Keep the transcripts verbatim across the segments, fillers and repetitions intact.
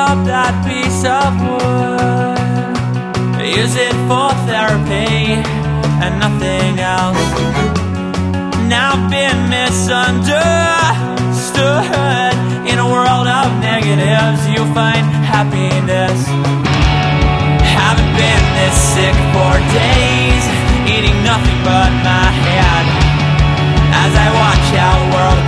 up that piece of wood, use it for therapy and nothing else. Now I've been misunderstood. In a world of negatives, you find happiness. Haven't been this sick for days, eating nothing but my head as I watch our world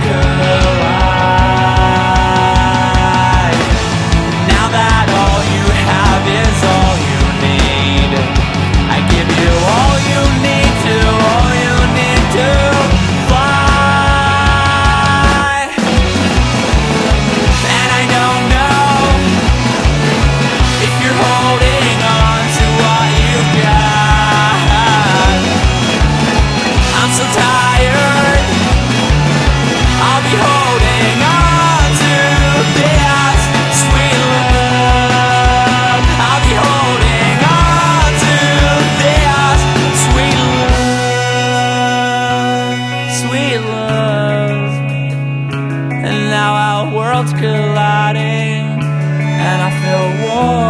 collide. Now that all you have is all you need, I give you all you need to, all you need to fly. And I don't know if you're holding on to what you've got. I'm so tired, I'll be holding on to this sweet love. I'll be holding on to this sweet love, sweet love. And now our world's colliding, and I feel warm.